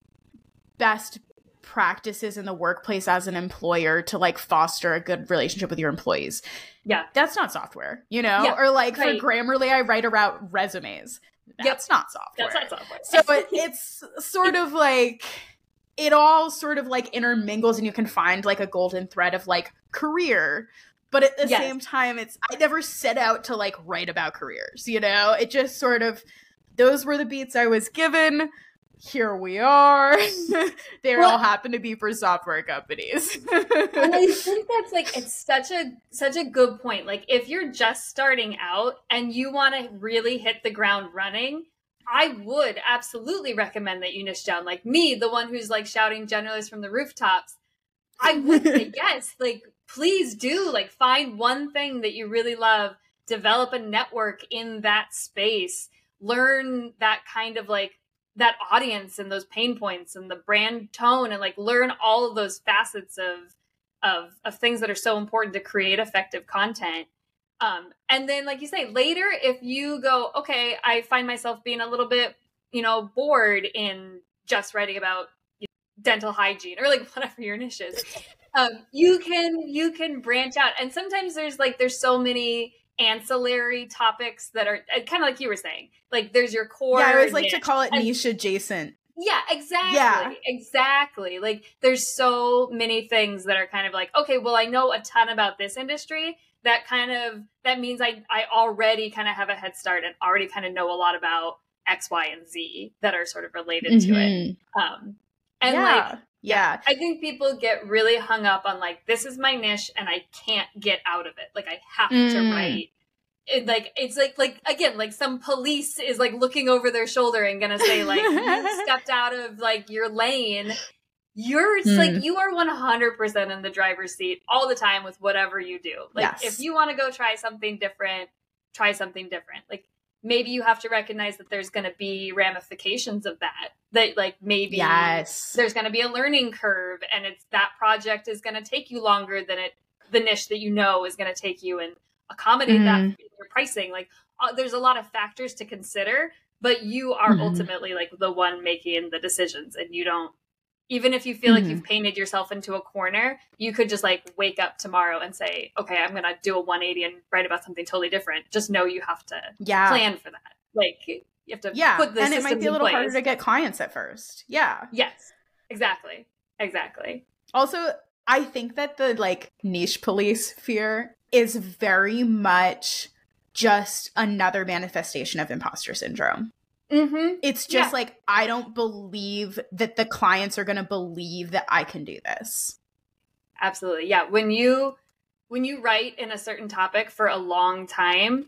best practices in the workplace as an employer to like foster a good relationship with your employees. Yeah. That's not software, you know? Yeah, or like right. for Grammarly, I write about resumes. That's yep. not software. That's not software. So it, it's sort of like, it all sort of like intermingles and you can find like a golden thread of like career. But at the yes. same time, it's, I never set out to like write about careers, you know? It just sort of, those were the beats I was given. Here we are. They well, all happen to be for software companies. And I think that's like, it's such a, such a good point. Like if you're just starting out and you want to really hit the ground running, I would absolutely recommend that you niche down. Like me, the one who's like shouting generalists from the rooftops, I would say yes, like please do like find one thing that you really love, develop a network in that space, learn that kind of like that audience and those pain points and the brand tone and like learn all of those facets of, of, of things that are so important to create effective content. Um, and then, like you say, later, if you go, okay, I find myself being a little bit, you know, bored in just writing about you know, dental hygiene or like whatever your niche is, um, you can, you can branch out. And sometimes there's like, there's so many ancillary topics that are kind of like you were saying, like there's your core. Yeah, I always like niche. to call it and, niche adjacent. Yeah, exactly. Yeah. Exactly. Like there's so many things that are kind of like, okay, well, I know a ton about this industry. That kind of, that means I, I already kind of have a head start and already kind of know a lot about X, Y, and Z that are sort of related mm-hmm. to it. Um, and yeah. like, yeah, I think people get really hung up on like, this is my niche and I can't get out of it. Like I have mm. to write. It, like, it's like, like, again, like some police is like looking over their shoulder and gonna say like, you stepped out of like your lane. You're it's mm. like you are one hundred percent in the driver's seat all the time with whatever you do. Like yes. if you want to go try something different, try something different. Like maybe you have to recognize that there's going to be ramifications of that. That like maybe yes. there's going to be a learning curve and it's that project is going to take you longer than it the niche that you know is going to take you and accommodate mm. that in your pricing. Like uh, there's a lot of factors to consider, but you are mm. ultimately like the one making the decisions and you don't. Even if you feel mm-hmm. like you've painted yourself into a corner, you could just like wake up tomorrow and say, okay, I'm going to do a one eighty and write about something totally different. Just know you have to yeah. plan for that. Like you have to yeah. put the and it might be a little place. harder to get clients at first. Yeah. Yes, exactly. Exactly. Also, I think that the like niche police fear is very much just another manifestation of imposter syndrome. Mm-hmm. It's just yeah. like, I don't believe that the clients are going to believe that I can do this. Absolutely. Yeah. When you, when you write in a certain topic for a long time,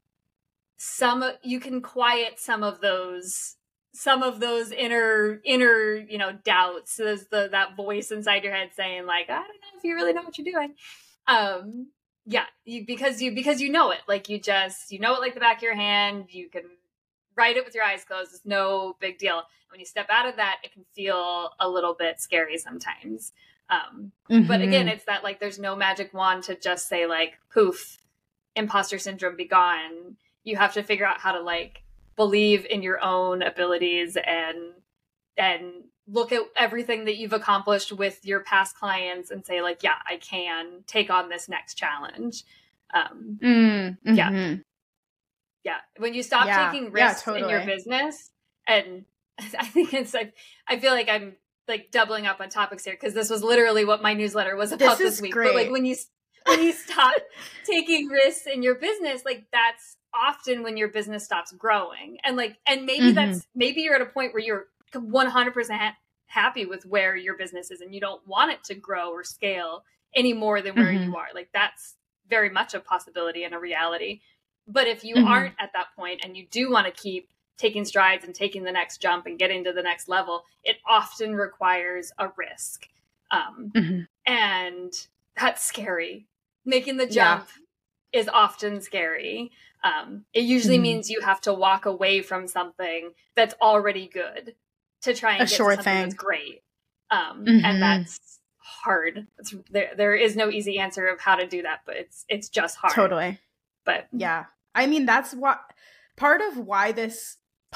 some, you can quiet some of those, some of those inner, inner, you know, doubts. There's the, that voice inside your head saying like, I don't know if you really know what you're doing. Um, yeah. You, because you, because you know it, like you just, you know it like the back of your hand, you can write it with your eyes closed. It's no big deal. When you step out of that, it can feel a little bit scary sometimes. Um, mm-hmm. But again, it's that like, there's no magic wand to just say like, poof, imposter syndrome be gone. You have to figure out how to like believe in your own abilities and, and look at everything that you've accomplished with your past clients and say like, yeah, I can take on this next challenge. Um, mm-hmm. Yeah. Yeah. When you stop yeah. taking risks yeah, totally. in your business, and I think it's like, I feel like I'm like doubling up on topics here because this was literally what my newsletter was about this, this week. Great. But like when you, when you stop taking risks in your business, like that's often when your business stops growing. And like, and maybe mm-hmm. that's, maybe you're at a point where you're one hundred percent happy with where your business is and you don't want it to grow or scale any more than where mm-hmm. you are. Like that's very much a possibility and a reality. But if you mm-hmm. aren't at that point and you do want to keep taking strides and taking the next jump and getting to the next level, it often requires a risk. Um, mm-hmm. And that's scary. Making the jump yeah. is often scary. Um, it usually mm-hmm. means you have to walk away from something that's already good to try and a get sure to something thing. that's great. Um, mm-hmm. And that's hard. It's, there, there is no easy answer of how to do that, but it's it's just hard. Totally. But yeah. I mean, that's what part of why this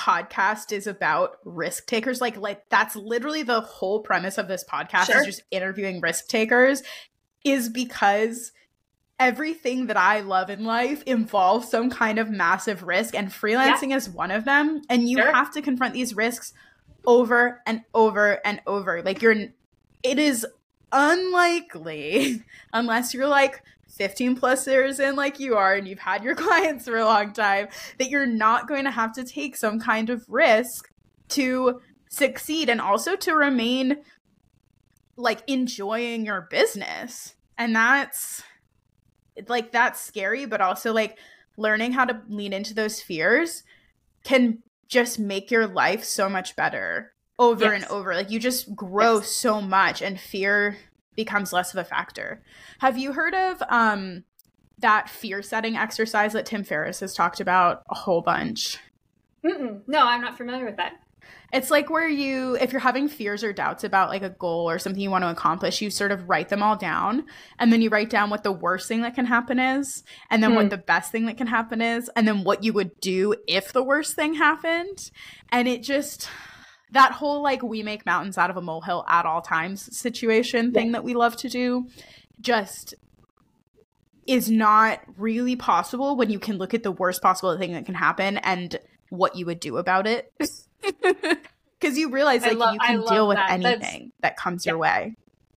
podcast is about risk takers. Like, like that's literally the whole premise of this podcast Sure. is just interviewing risk takers, is because everything that I love in life involves some kind of massive risk, and freelancing yeah. is one of them. And you sure. have to confront these risks over and over and over. Like, you're, it is unlikely, unless you're like fifteen plus years in like you are and you've had your clients for a long time, that you're not going to have to take some kind of risk to succeed and also to remain like enjoying your business. And that's like, that's scary, but also like learning how to lean into those fears can just make your life so much better over yes. and over. Like, you just grow yes. so much, and fear becomes less of a factor. Have you heard of um that fear setting exercise that Tim Ferriss has talked about a whole bunch? Mm-mm. No, I'm not familiar with that. It's like where you, if you're having fears or doubts about like a goal or something you want to accomplish, you sort of write them all down, and then you write down what the worst thing that can happen is, and then mm. what the best thing that can happen is, and then what you would do if the worst thing happened. And it just, that whole like we make mountains out of a molehill at all times situation thing yeah. that we love to do just is not really possible when you can look at the worst possible thing that can happen and what you would do about it. Because you realize like love, you can deal with that. anything That's, that comes yeah. your way.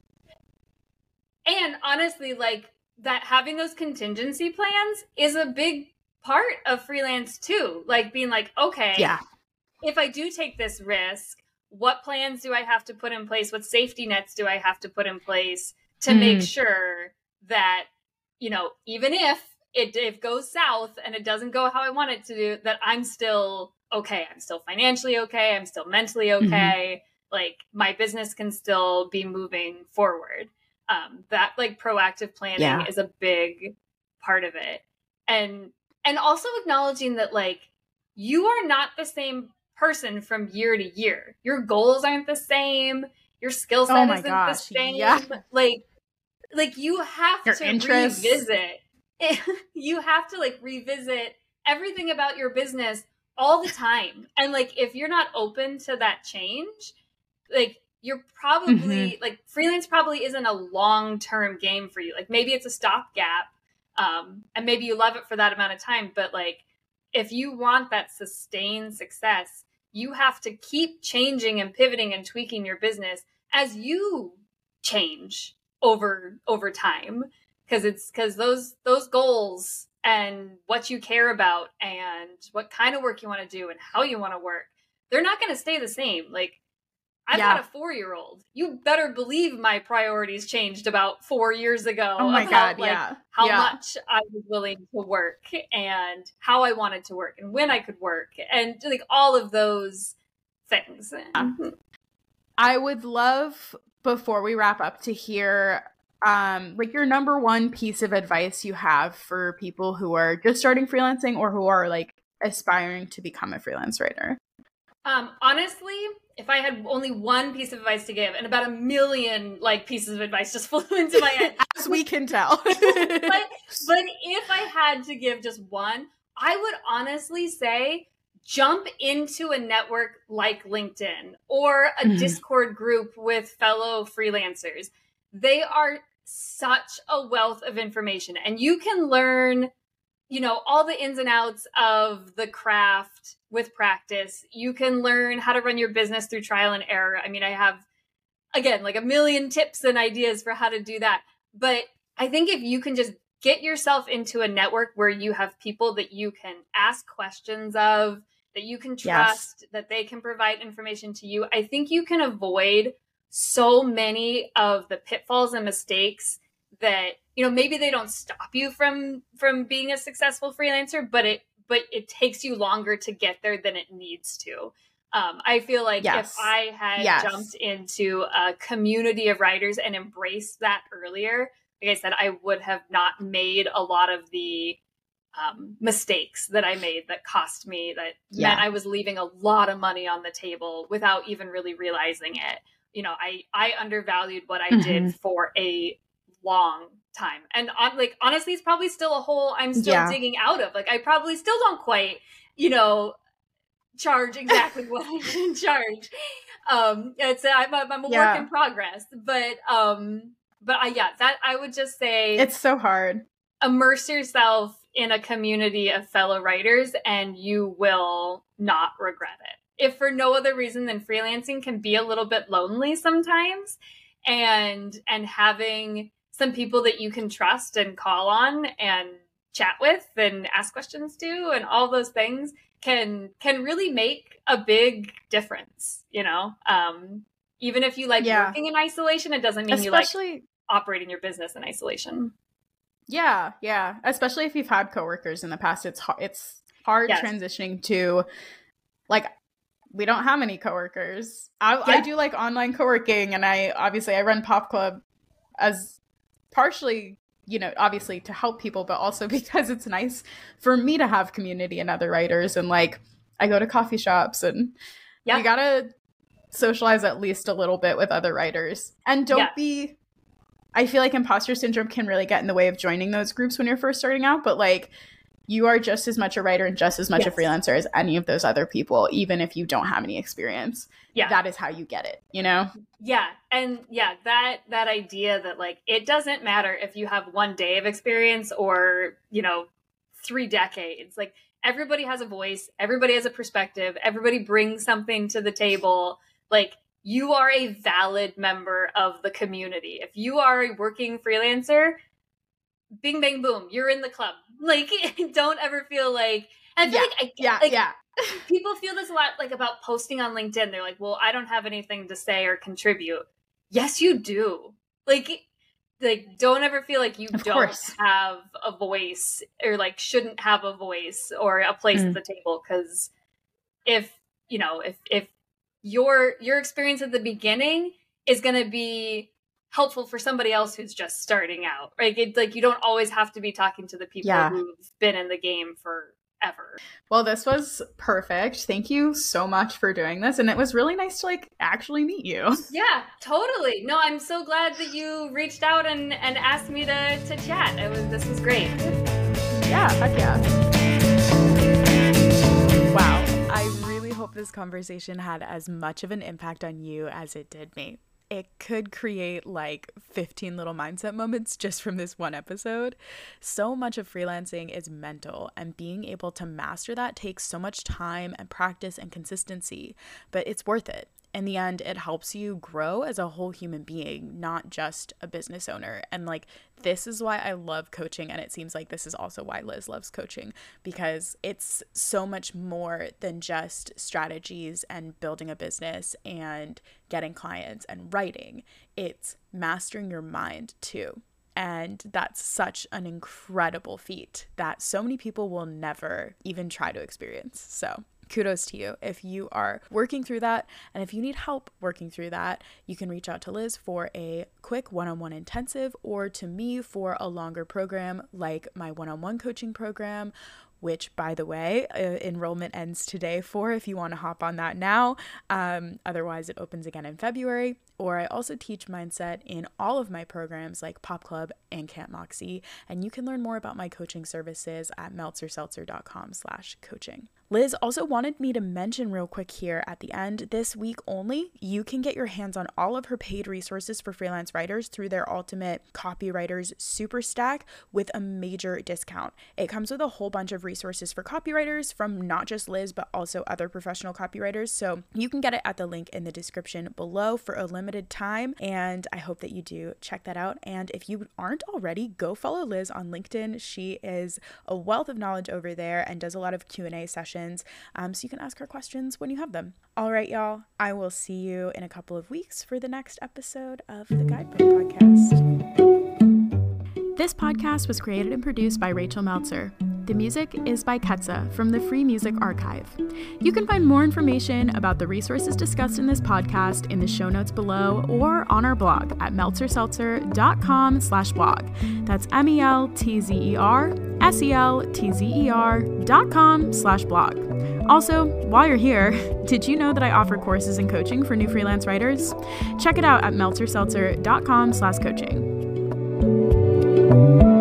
And honestly, like that, having those contingency plans is a big part of freelance too. Like being like, okay, yeah. if I do take this risk, what plans do I have to put in place? What safety nets do I have to put in place to mm. make sure that, you know, even if it, if it goes south and it doesn't go how I want it to do, that I'm still okay. I'm still financially okay. I'm still mentally okay. Mm-hmm. Like my business can still be moving forward. Um, that like proactive planning yeah. is a big part of it. And, and also acknowledging that like you are not the same person from year to year. Your goals aren't the same. Your skill set oh my isn't gosh. the same. Yeah. Like, like you have your to interests. revisit. You have to like revisit everything about your business all the time. And like, if you're not open to that change, like you're probably mm-hmm. like freelance probably isn't a long-term game for you. Like maybe it's a stopgap. Um, and maybe you love it for that amount of time, but like, if you want that sustained success, you have to keep changing and pivoting and tweaking your business as you change over, over time. Cause it's cause those, those goals and what you care about and what kind of work you want to do and how you want to work, they're not going to stay the same. Like I've yeah. got a four-year-old. You better believe my priorities changed about four years ago. Oh my about, God, like, yeah. How yeah. much I was willing to work and how I wanted to work and when I could work and like all of those things. Yeah. I would love, before we wrap up, to hear um, like your number one piece of advice you have for people who are just starting freelancing or who are like aspiring to become a freelance writer. Um, honestly, if I had only one piece of advice to give, and about a million like pieces of advice just flew into my head, as we can tell. but, but if I had to give just one, I would honestly say jump into a network like LinkedIn or a mm-hmm. Discord group with fellow freelancers. They are such a wealth of information, and you can learn, you know, all the ins and outs of the craft with practice. You can learn how to run your business through trial and error. I mean, I have, again, like a million tips and ideas for how to do that. But I think if you can just get yourself into a network where you have people that you can ask questions of, that you can trust, yes. that they can provide information to you, I think you can avoid so many of the pitfalls and mistakes that, you know, maybe they don't stop you from from being a successful freelancer, but it but it takes you longer to get there than it needs to. Um, I feel like yes. if I had yes. jumped into a community of writers and embraced that earlier, like I said, I would have not made a lot of the um, mistakes that I made that cost me, that yeah. meant I was leaving a lot of money on the table without even really realizing it. You know, I, I undervalued what I mm-hmm. did for a long time. And on, like, honestly, it's probably still a hole I'm still yeah. digging out of. Like, I probably still don't quite, you know, charge exactly what I should charge. Um, it's I'm a, I'm a Yeah. work in progress, but um, but I yeah, that I would just say It's so hard. Immerse yourself in a community of fellow writers, and you will not regret it. If for no other reason than freelancing can be a little bit lonely sometimes, and and having some people that you can trust and call on and chat with and ask questions to and all those things can can really make a big difference, you know? Um, even if you like Yeah. working in isolation, it doesn't mean Especially, you like operating your business in isolation. yeah, yeah. Especially if you've had coworkers in the past, it's hard, it's hard Yes. transitioning to, like, we don't have any coworkers. I, Yeah. I do like online co-working, and I obviously I run Pop Club as partially, you know, obviously to help people, but also because it's nice for me to have community and other writers. And like, I go to coffee shops, and Yeah. you gotta socialize at least a little bit with other writers. And don't Yeah. be, I feel like imposter syndrome can really get in the way of joining those groups when you're first starting out, but like, you are just as much a writer and just as much Yes. a freelancer as any of those other people, even if you don't have any experience. Yeah. That is how you get it, you know? Yeah. And yeah, that that idea that like it doesn't matter if you have one day of experience or, you know, three decades. Like everybody has a voice, everybody has a perspective, everybody brings something to the table. Like you are a valid member of the community. If you are a working freelancer, bing bang boom, you're in the club. Like don't ever feel like I feel Yeah. like I Yeah, like, yeah. people feel this a lot like about posting on LinkedIn. They're like, well, I don't have anything to say or contribute. Yes, you do. Like, like don't ever feel like you Of don't course. have a voice or like shouldn't have a voice or a place Mm. at the table. Because if, you know, if, if your, your experience at the beginning is going to be helpful for somebody else who's just starting out, right? It, like you don't always have to be talking to the people Yeah. who've been in the game forever. Well, this was perfect. Thank you so much for doing this. And it was really nice to like actually meet you. Yeah, totally. No, I'm so glad that you reached out and, and asked me to, to chat. It was, this was great. Yeah, heck yeah. Wow. I really hope this conversation had as much of an impact on you as it did me. It could create like fifteen little mindset moments just from this one episode. So much of freelancing is mental, and being able to master that takes so much time and practice and consistency, but it's worth it. In the end, it helps you grow as a whole human being, not just a business owner. And like, this is why I love coaching. And it seems like this is also why Liz loves coaching, because it's so much more than just strategies and building a business and getting clients and writing. It's mastering your mind too. And that's such an incredible feat that so many people will never even try to experience. So kudos to you if you are working through that. And if you need help working through that, you can reach out to Liz for a quick one-on-one intensive, or to me for a longer program like my one-on-one coaching program, which, by the way, uh, enrollment ends today for if you want to hop on that now. Um, otherwise, it opens again in February. Or I also teach mindset in all of my programs like Pop Club and Camp Moxie. And you can learn more about my coaching services at meltzerseltzer.com slash coaching. Liz also wanted me to mention real quick here at the end, this week only, you can get your hands on all of her paid resources for freelance writers through their Ultimate Copywriters Super Stack with a major discount. It comes with a whole bunch of resources for copywriters from not just Liz, but also other professional copywriters. So you can get it at the link in the description below for a limited time. And I hope that you do check that out. And if you aren't already, go follow Liz on LinkedIn. She is a wealth of knowledge over there and does a lot of Q and A sessions. Um, so you can ask her questions when you have them. All right, y'all. I will see you in a couple of weeks for the next episode of the Guidebook Podcast. This podcast was created and produced by Rachel Meltzer. The music is by Ketsa from the Free Music Archive. You can find more information about the resources discussed in this podcast in the show notes below or on our blog at meltzerseltzer.com slash blog. That's M-E-L-T-Z-E-R S-E-L-T-Z-E-R dot com slash blog. Also, while you're here, did you know that I offer courses and coaching for new freelance writers? Check it out at meltzerseltzer.com slash coaching.